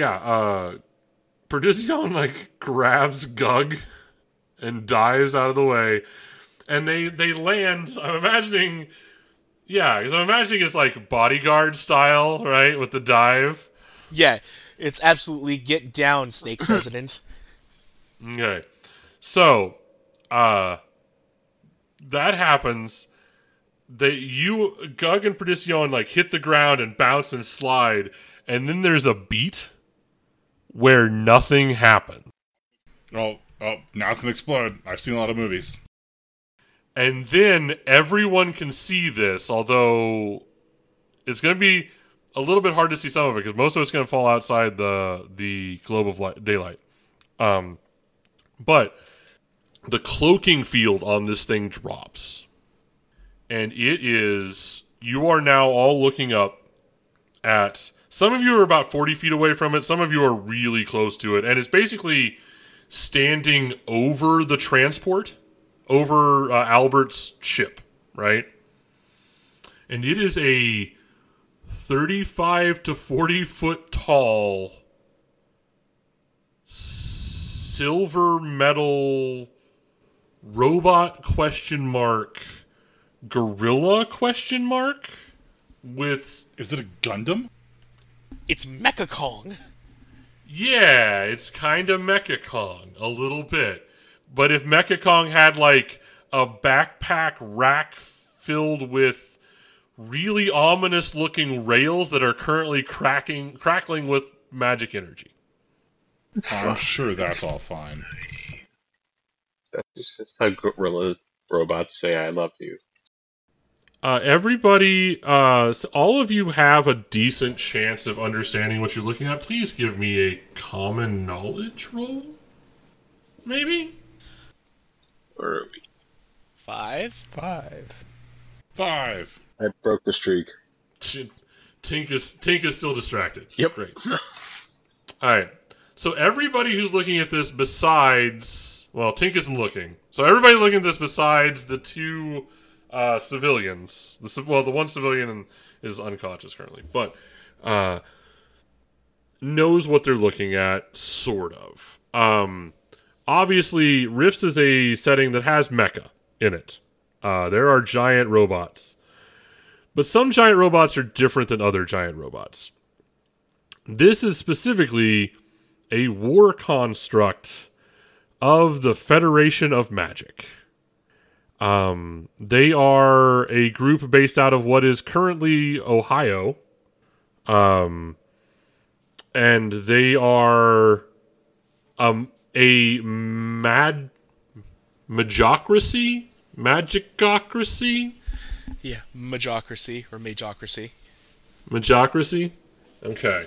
Perdition, like, grabs Gug and dives out of the way. And they land, I'm imagining... Yeah, because I'm imagining it's, like, Bodyguard style, right? With the dive. Yeah, it's absolutely get down, Snake President. Okay. So, that happens. Gug and Perdition, like, hit the ground and bounce and slide, and then there's a beat where nothing happened. Oh, now it's gonna explode. I've seen a lot of movies. And then everyone can see this, although it's going to be a little bit hard to see some of it, because most of it's going to fall outside the globe of daylight. But the cloaking field on this thing drops. And you are now all looking up at, some of you are about 40 feet away from it, some of you are really close to it, and it's basically standing over the transport, over Albert's ship, right? And it is a 35 to 40 foot tall silver metal robot gorilla with... Is it a Gundam? It's Mecha Kong. Yeah, it's kind of Mecha Kong, a little bit. But if Mecha Kong had, like, a backpack rack filled with really ominous-looking rails that are currently crackling with magic energy. I'm sure that's all fine. That's just how gorilla robots say I love you. Everybody, so all of you have a decent chance of understanding what you're looking at. Please give me a common knowledge roll. Maybe? Where are we? 5. I broke the streak. Tink is still distracted. Yep. Great. Alright. So everybody who's looking at this besides... Well, Tink isn't looking. So everybody looking at this besides the two civilians. The one civilian is unconscious currently. But knows what they're looking at, sort of. Obviously, Rifts is a setting that has mecha in it. There are giant robots. But some giant robots are different than other giant robots. This is specifically a war construct of the Federation of Magic. They are a group based out of what is currently Ohio. And they are a magocracy? Magicocracy? Yeah, Majocracy or Majocracy. Magocracy? Okay.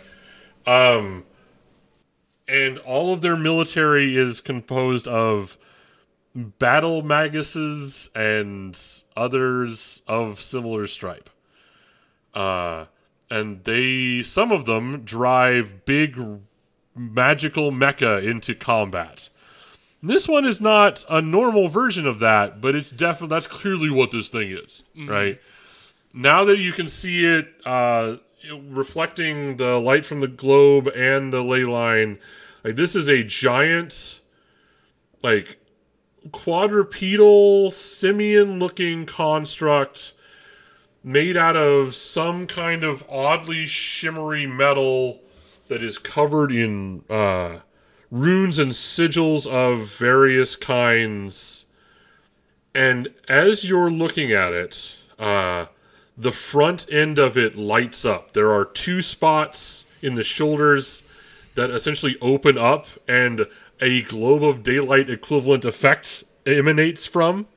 And all of their military is composed of battle maguses and others of similar stripe. And some of them drive big magical mecha into combat. This one is not a normal version of that, but it's that's clearly what this thing is, right? Now that you can see it reflecting the light from the globe and the ley line, like, this is a giant, like, quadrupedal, simian-looking construct made out of some kind of oddly shimmery metal that is covered in runes and sigils of various kinds. And as you're looking at it, the front end of it lights up. There are two spots in the shoulders that essentially open up, and a globe of daylight equivalent effect emanates from.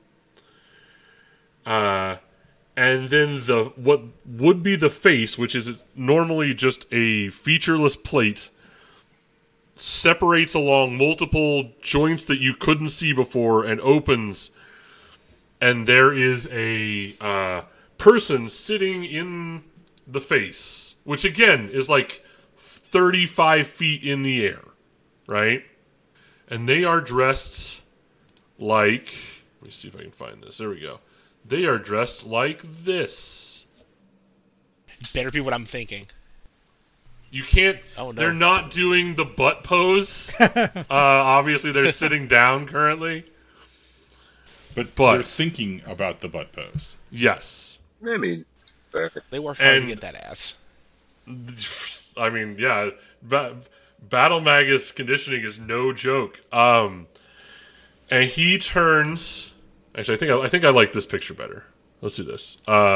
And then what would be the face, which is normally just a featureless plate, separates along multiple joints that you couldn't see before and opens, and there is a person sitting in the face, which again is like 35 feet in the air, right? And they are dressed like... Let me see if I can find this. There we go. They are dressed like this. Better be what I'm thinking. You can't. Oh, no. They're not doing the butt pose. Obviously, they're sitting down currently. But they're thinking about the butt pose. Yes. I mean, fair. They worked hard to get that ass. I mean, yeah. Battle Magus conditioning is no joke. And he turns. Actually, I think I like this picture better. Let's do this.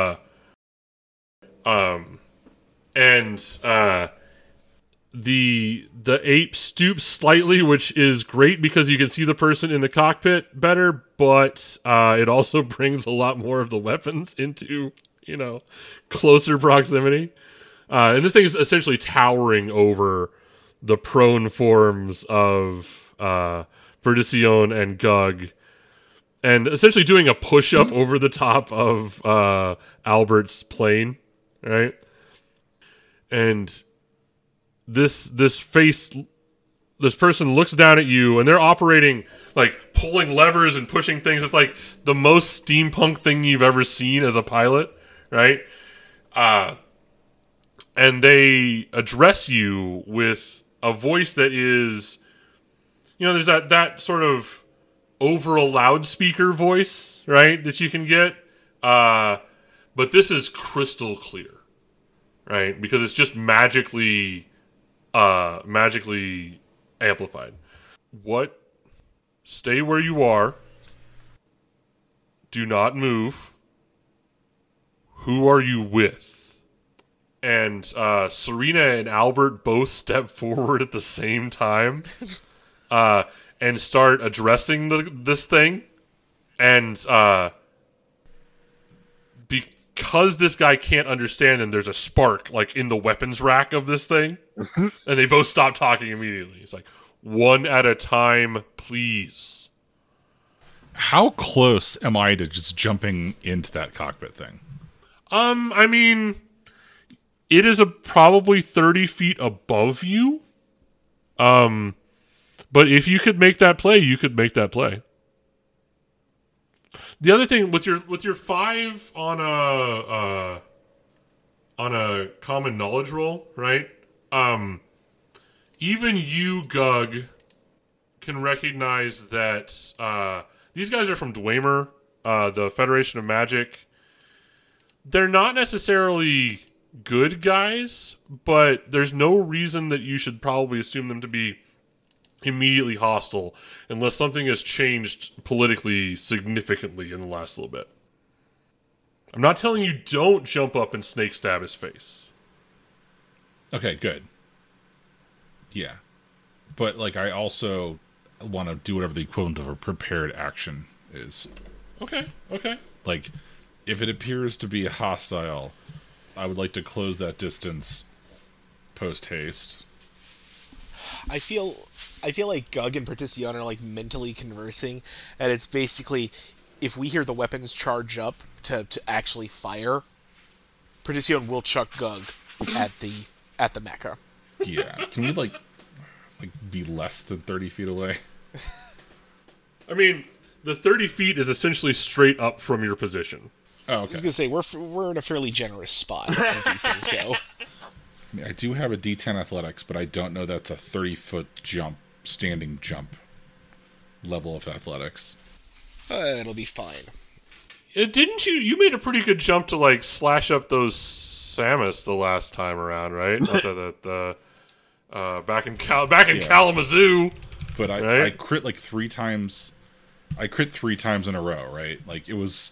The ape stoops slightly, which is great because you can see the person in the cockpit better, but it also brings a lot more of the weapons into, closer proximity. And this thing is essentially towering over the prone forms of Perdition and Gug, and essentially doing a push-up over the top of Albert's plane, right? And this person looks down at you, and they're operating, like, pulling levers and pushing things. It's like the most steampunk thing you've ever seen as a pilot, right? And they address you with a voice that is, there's that sort of over a loudspeaker voice, right, that you can get. But this is crystal clear, right? Because it's just magically amplified. What? Stay where you are. Do not move. Who are you with? And Serena and Albert both step forward at the same time and start addressing this thing. And because this guy can't understand them, there's a spark like in the weapons rack of this thing. And they both stop talking immediately. It's like, one at a time, please. How close am I to just jumping into that cockpit thing? I mean, it is probably 30 feet above you. But if you could make that play, you could make that play. The other thing with your 5 on a common knowledge roll, right? Even you, Gug, can recognize that these guys are from Dwemer, the Federation of Magic. They're not necessarily good guys, but there's no reason that you should probably assume them to be immediately hostile unless something has changed politically significantly in the last little bit. I'm not telling you don't jump up and snake stab his face. Okay, good. Yeah. But, I also want to do whatever the equivalent of a prepared action is. Okay. If it appears to be hostile, I would like to close that distance post-haste. I feel like Gug and Partition are mentally conversing, and it's basically, if we hear the weapons charge up to actually fire, Partition will chuck Gug at the mecha. Yeah. Can we be less than 30 feet away? I mean, the 30 feet is essentially straight up from your position. Oh, okay. I was gonna say we're in a fairly generous spot as these things go. I mean, I do have a D10 athletics, but I don't know that's a 30-foot jump, standing jump level of athletics. It'll be fine. Didn't you? You made a pretty good jump to slash up those Samus the last time around, right? Back in Kalamazoo. But right? I crit 3 times. I crit 3 times in a row, right? It was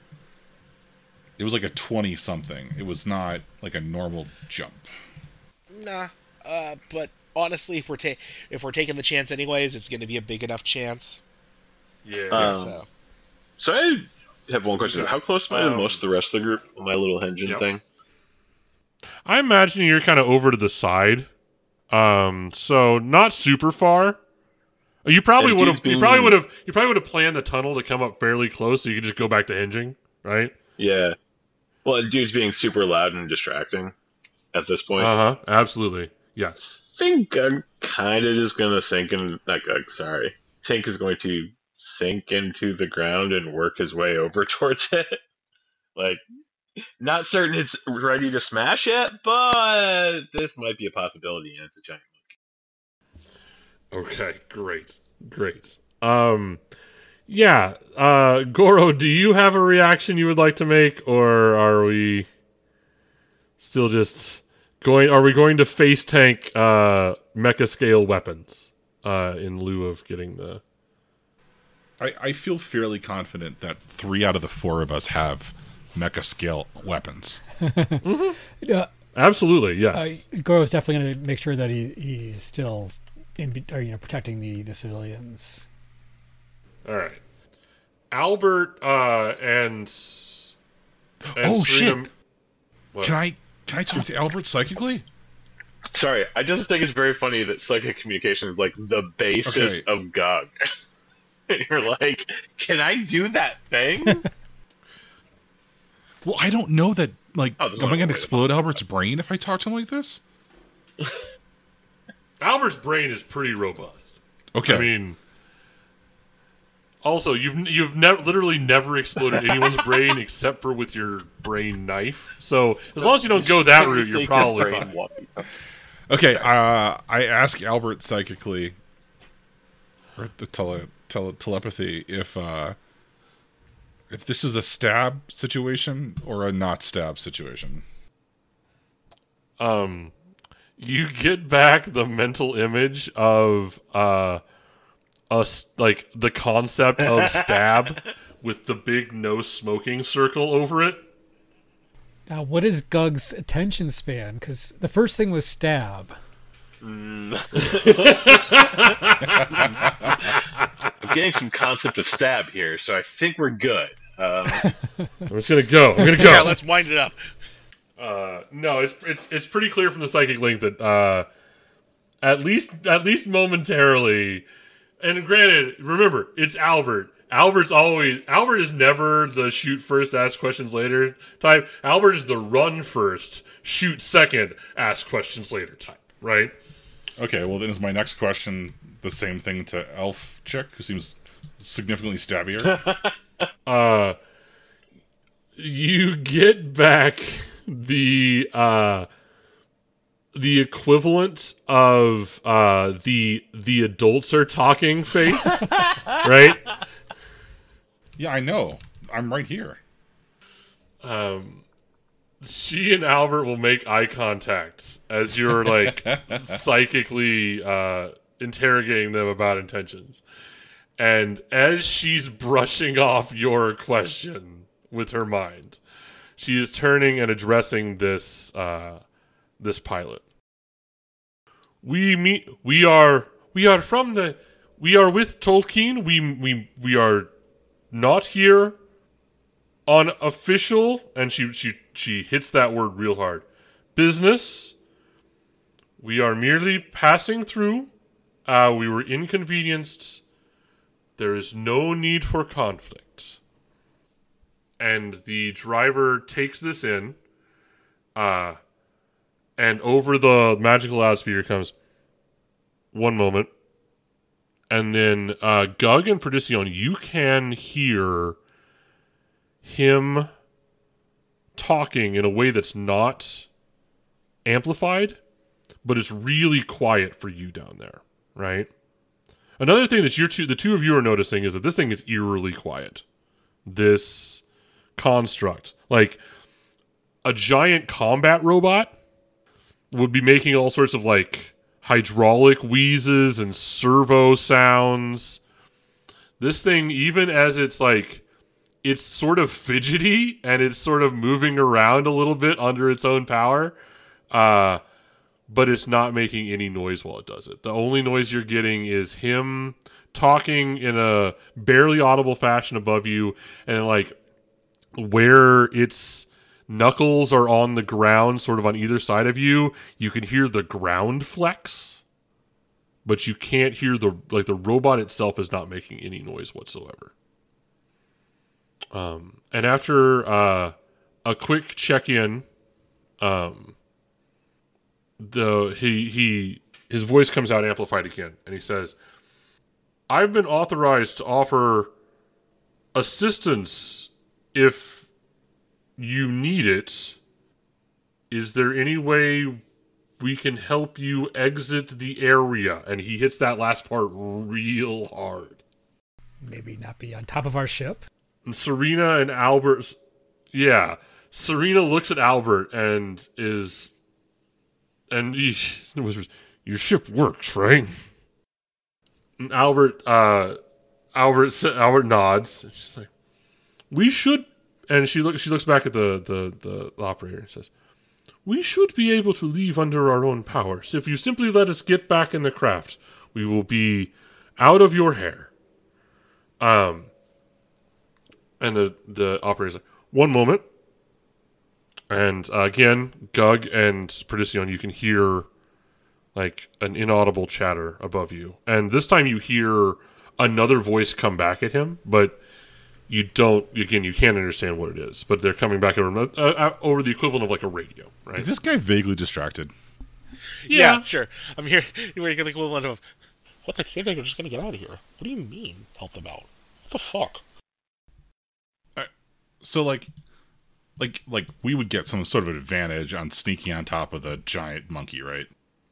a 20-something. It was not a normal jump. Nah, but honestly, if we're taking the chance anyways, it's going to be a big enough chance. Yeah. So I have one question. How close am I to most of the rest of the group on my little engine thing? I imagine you're kind of over to the side, so not super far. You probably would have planned the tunnel to come up fairly close, so you could just go back to hinging, right? Yeah. Well, dude's being super loud and distracting at this point. Absolutely. Yes. I think Gug kind of just going to Tink is going to sink into the ground and work his way over towards it. Not certain it's ready to smash yet, but this might be a possibility, and it's a giant Okay, great. Yeah, Goro, do you have a reaction you would like to make, or are we still just going? Are we going to face tank mecha scale weapons in lieu of getting the? I feel fairly confident that 3 out of the 4 of us have mecha scale weapons. Yeah, Absolutely, yes. Goro's definitely going to make sure that he's still protecting the civilians. All right, Albert and Oh, shit. Srinam- What? Can I talk to Albert psychically? Sorry, I just think it's very funny that psychic communication is like the basis of GOG. And you're like, can I do that thing? Well, I don't know that, like, Oh, there's am no I going to way. explode Albert's brain if I talk to him like this? Albert's brain is pretty robust. Okay. I mean, also you've literally never exploded anyone's brain except for with your brain knife. So as long as you don't go that route, you're Take probably your brain fine. walkie. Okay, I ask Albert psychically, or the telepathy, if this is a stab situation or a not stab situation. You get back the mental image of like the concept of stab with the big no smoking circle over it. Now, what is Gug's attention span? Because the first thing was stab. I'm getting some concept of stab here, so I think we're good. I'm just gonna go. Yeah, let's wind it up. No, it's pretty clear from the psychic link that at least momentarily, and granted, remember it's Albert. Albert is never the shoot first, ask questions later type. Albert is the run first, shoot second, ask questions later type. Right? Okay, well then is my next question the same thing to Elf Chick, who seems significantly stabbier? You get back the equivalent of the adults are talking face, right? Yeah, I know. I'm right here. She and Albert will make eye contact as you're like psychically interrogating them about intentions. And as she's brushing off your question with her mind, she is turning and addressing this pilot. We are with Tolkien. We are not here on official, and she hits that word real hard, business. We are merely passing through. We were inconvenienced. There is no need for conflict. And the driver takes this in, and over the magical loudspeaker comes, one moment, and then Gug and Perdition, you can hear him talking in a way that's not amplified, but it's really quiet for you down there, right? Another thing that the two of you are noticing is that this thing is eerily quiet. This construct, like a giant combat robot, would be making all sorts of like hydraulic wheezes and servo sounds. This thing, even as it's like, it's sort of fidgety and it's sort of moving around a little bit under its own power, but it's not making any noise while it does it. The only noise you're getting is him talking in a barely audible fashion above you, and like where its knuckles are on the ground, sort of on either side of you, you can hear the ground flex, but you can't hear the robot itself is not making any noise whatsoever. And after a quick check-in, his voice comes out amplified again, and he says, "I've been authorized to offer assistance if you need it, is there any way we can help you exit the area? And he hits that last part real hard. Maybe not be on top of our ship. And Serena and Albert... Yeah. Serena looks at Albert and is... And he whispers, your ship works, right? And Albert nods. And she's like, we should... And she looks back at the operator and says, we should be able to leave under our own power. So if you simply let us get back in the craft, we will be out of your hair. And the operator's like, one moment. And again, Gug and Perdition, you can hear like an inaudible chatter above you. And this time you hear another voice come back at him, but you don't, again, you can't understand what it is. But they're coming back over the equivalent of like a radio, right? Is this guy vaguely distracted? Yeah, sure. I'm here. You're the equivalent of, what the heck? They're just going to get out of here. What do you mean, help them out? What the fuck? So, like we would get some sort of advantage on sneaking on top of the giant monkey, right?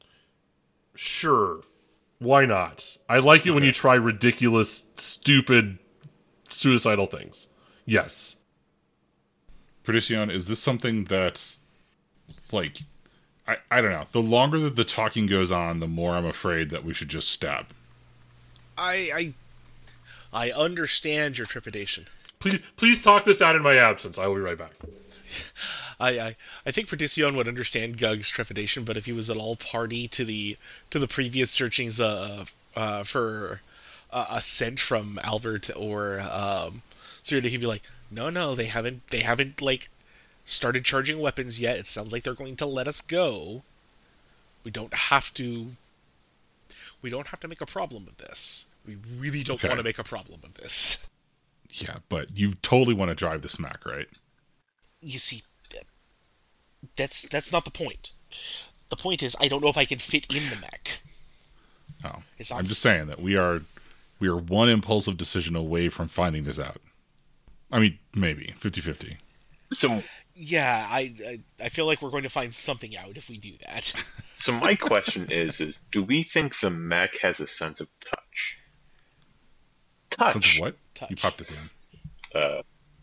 Sure. Why not? I like it when you try ridiculous, stupid, suicidal things. Yes. Perdition, is this something that's, like, I don't know. The longer that the talking goes on, the more I'm afraid that we should just stab. I understand your trepidation. Please talk this out in my absence. I will be right back. I think Perdition would understand Gug's trepidation, but if he was at all party to the previous searchings for a scent from Albert or Serena, he'd be like, no, they haven't like started charging weapons yet. It sounds like they're going to let us go. We don't have to make a problem of this. We really don't want to make a problem of this. Yeah, but you totally want to drive this Mac, right? You see, that's not the point. The point is, I don't know if I can fit in the mech. Oh, I'm just saying that we are one impulsive decision away from finding this out. I mean, maybe 50-50. So yeah, I feel like we're going to find something out if we do that. So my question is do we think the mech has a sense of touch? Sense of what? Touch. You popped it in.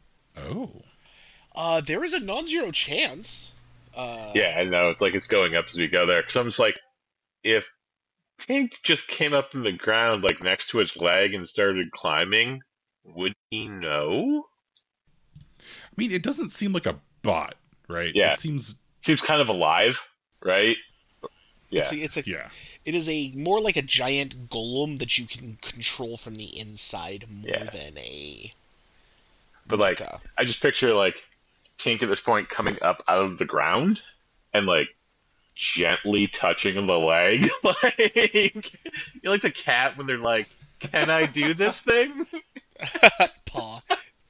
There is a non-zero chance. Yeah, I know. It's like it's going up as we go there. Because I'm just like, if Tink just came up from the ground, like next to its leg and started climbing, would he know? I mean, it doesn't seem like a bot, right? Yeah. It seems kind of alive, right? Yeah. It is more like a giant golem that you can control from the inside more than a. But like, I just picture like Tink at this point coming up out of the ground and like gently touching the leg, like you're like the cat when they're like, "Can I do this thing?" Paw.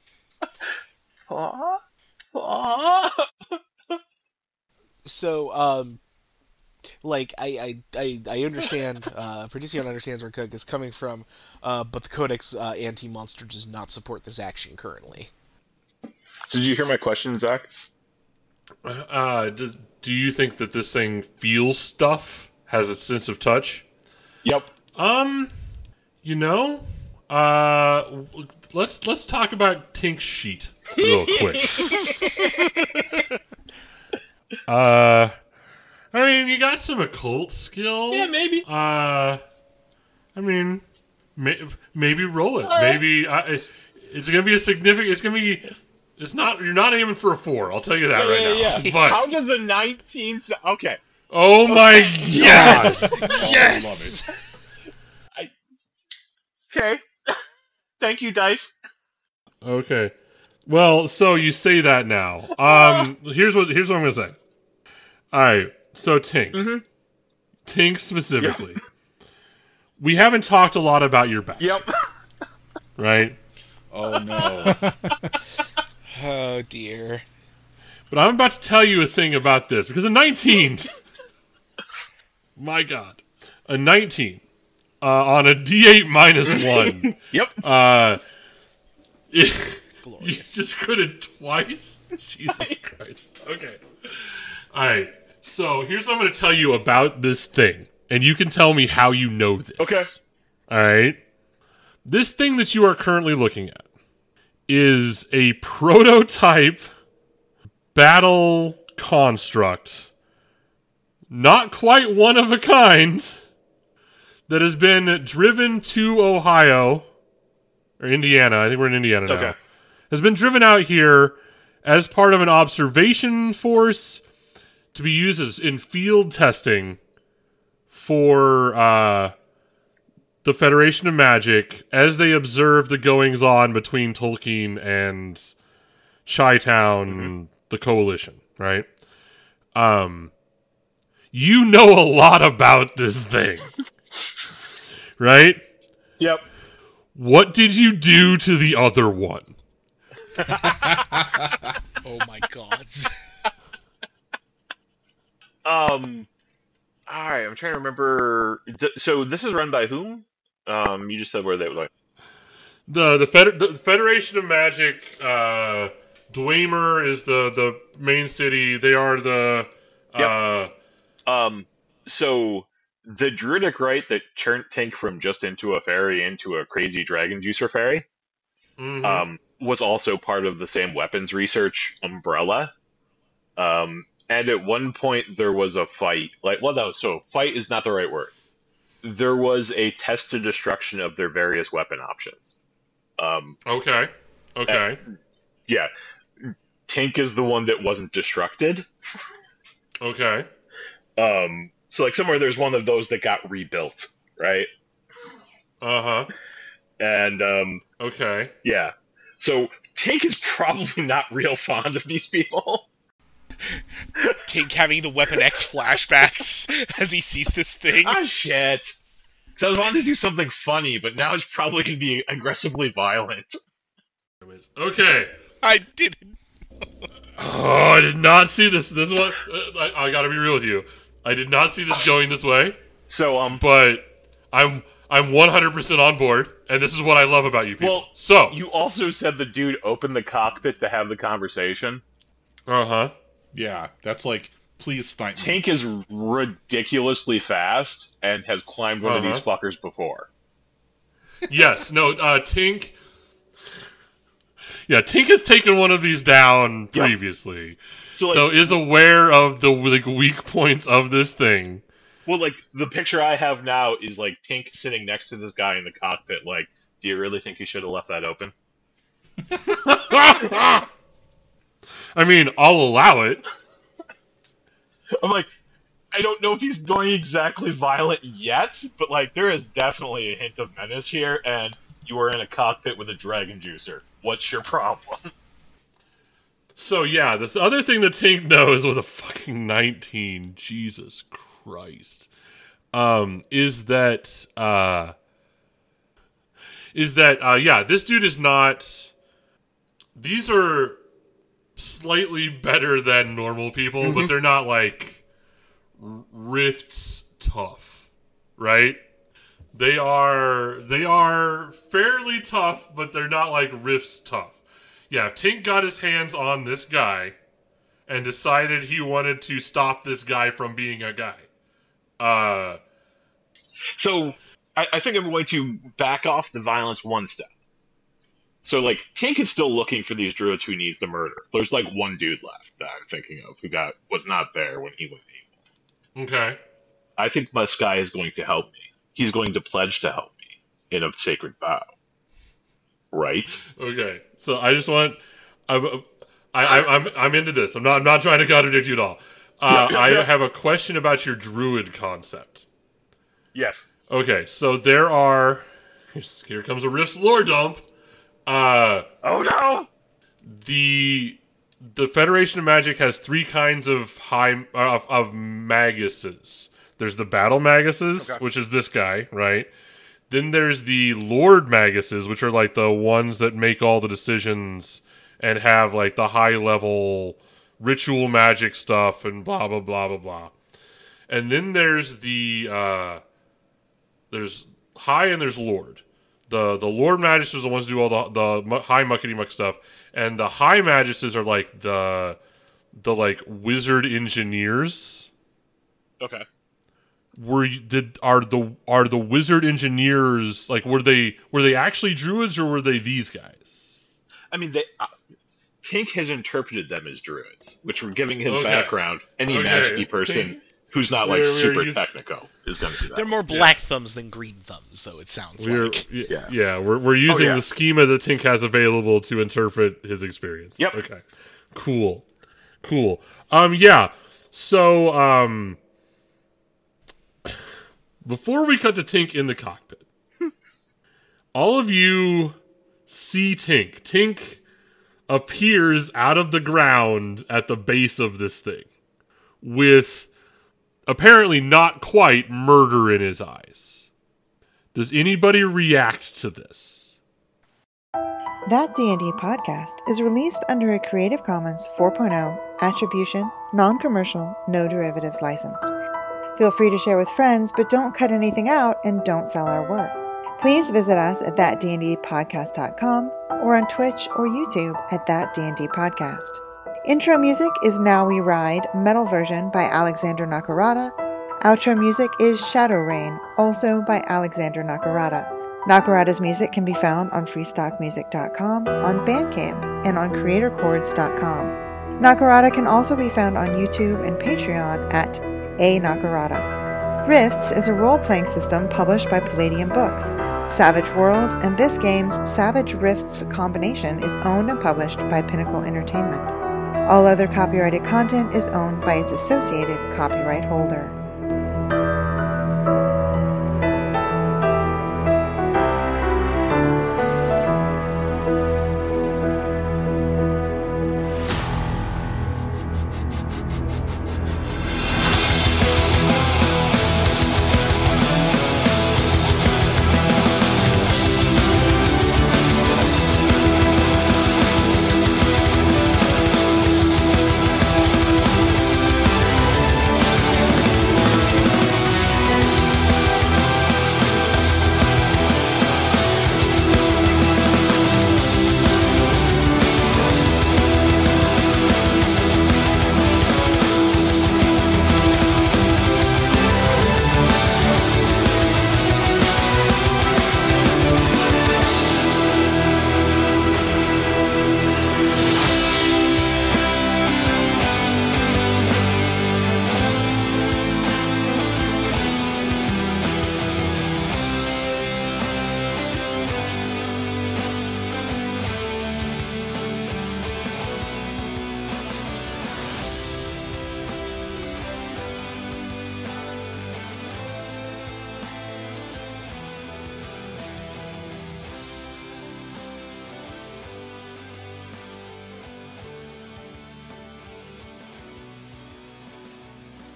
Paw. Paw. So, like I understand. Perdition understands where Cook is coming from, but the Codex anti-monster does not support this action currently. So, did you hear my question, Zach? Do you think that this thing feels stuff? Has a sense of touch? Yep. Let's talk about Tink's sheet real quick. I mean, you got some occult skill. Yeah, maybe. I mean, maybe roll it. Maybe it's gonna be a significant. It's gonna be. It's not. You're not aiming for a 4. I'll tell you that right now. Yeah. But how does the 19? Okay. Oh my god! Yes. I love it. Okay. Thank you, Dice. Okay. Well, so you say that now. Here's what I'm gonna say. All right. So Tink. Mm-hmm. Tink specifically. Yeah. We haven't talked a lot about your backstory. Yep. Right? Oh no. Oh dear. But I'm about to tell you a thing about this because a 19. My God, a 19 on a D8 -1. Yep. You Glorious. just critted twice? Jesus Christ. Okay. Alright. So here's what I'm going to tell you about this thing. And you can tell me how you know this. Okay. Alright. This thing that you are currently looking at is a prototype battle construct. Not quite one of a kind. That has been driven to Ohio. Or Indiana. I think we're in Indiana now. Okay. Has been driven out here as part of an observation force to be used as in field testing for the Federation of Magic as they observe the goings-on between Tolkien and Chi-Town, the Coalition, right? You know a lot about this thing, right? Yep. What did you do to the other one? Oh my god. Alright, I'm trying to remember. So this is run by whom? You just said where they were like. The Federation of Magic, Dwemer is the main city. They are the So the druidic rite that turned Tink from just into a fairy into a crazy dragon juicer fairy, was also part of the same weapons research umbrella. And at one point there was a fight. So fight is not the right word. There was a test to destruction of their various weapon options. Okay. Yeah. Tink is the one that wasn't destructed. Okay. So like somewhere there's one of those that got rebuilt, right? Uh-huh. And Okay. yeah. So Tink is probably not real fond of these people. Tink having the Weapon X flashbacks as he sees this thing. Ah, shit. So I wanted to do something funny, but now it's probably going to be aggressively violent. Okay. I didn't. Oh, I did not see this. This one, I gotta be real with you. I did not see this going this way. So but I'm 100% on board, and this is what I love about you people. Well, so you also said the dude opened the cockpit to have the conversation. Uh-huh. Yeah, that's like, please snipe me. Tink is ridiculously fast and has climbed one of these fuckers before. Yes. No. Tink. Yeah, Tink has taken one of these down previously, so is aware of the weak points of this thing. Well, like the picture I have now is like Tink sitting next to this guy in the cockpit. Like, do you really think you should have left that open? I mean, I'll allow it. I'm like, I don't know if he's going exactly violent yet, but like there is definitely a hint of menace here, and you are in a cockpit with a dragon juicer. What's your problem? So yeah, the other thing that Tink knows with a fucking 19, Jesus Christ, is that this dude is not. These are slightly better than normal people, but they're not like Rifts tough, right? They are fairly tough, but they're not like Rifts tough. Yeah, if Tink got his hands on this guy and decided he wanted to stop this guy from being a guy. So I think I'm going to back off the violence one step. So like Tink is still looking for these druids who needs the murder. There's like one dude left that I'm thinking of who was not there when he went evil. Okay. I think this guy is going to help me. He's going to pledge to help me in a sacred vow. Right? Okay. So I just want I'm into this. I'm not trying to contradict you at all. I have a question about your druid concept. Yes. Okay, so there are here comes a Rift's lore dump. Oh no! The Federation of Magic has three kinds of of maguses. There's the battle maguses, which is this guy, right? Then there's the Lord maguses, which are like the ones that make all the decisions and have like the high level ritual magic stuff and blah blah blah blah blah. And then there's the there's high and there's Lord. The Lord Magisters are the ones who do all the high muckety muck stuff, and the High Magisters are like the like wizard engineers. Okay. Are the wizard engineers like were they actually druids or were they these guys? I mean, Tink has interpreted them as druids, which we're giving his background. Any magic-y person who's not like super technical is going to do that. They're more black thumbs than green thumbs, though. It sounds like. We're using the schema that Tink has available to interpret his experience. Yep. Okay. Cool. Yeah. So before we cut to Tink in the cockpit, all of you see Tink. Tink appears out of the ground at the base of this thing with apparently not quite murder in his eyes. Does anybody react to this? That D&D podcast is released under a Creative Commons 4.0 Attribution, Non-Commercial, No Derivatives license. Feel free to share with friends, but don't cut anything out and don't sell our work. Please visit us at thatdndpodcast.com or on Twitch or YouTube at That D&D Podcast. Intro music is Now We Ride, metal version by Alexander Nakarada. Outro music is Shadow Rain, also by Alexander Nakarada. Nakarada's music can be found on freestockmusic.com, on Bandcamp, and on creatorchords.com. Nakarada can also be found on YouTube and Patreon at A Nakarada. Rifts is a role-playing system published by Palladium Books. Savage Worlds and this game's Savage Rifts combination is owned and published by Pinnacle Entertainment. All other copyrighted content is owned by its associated copyright holder.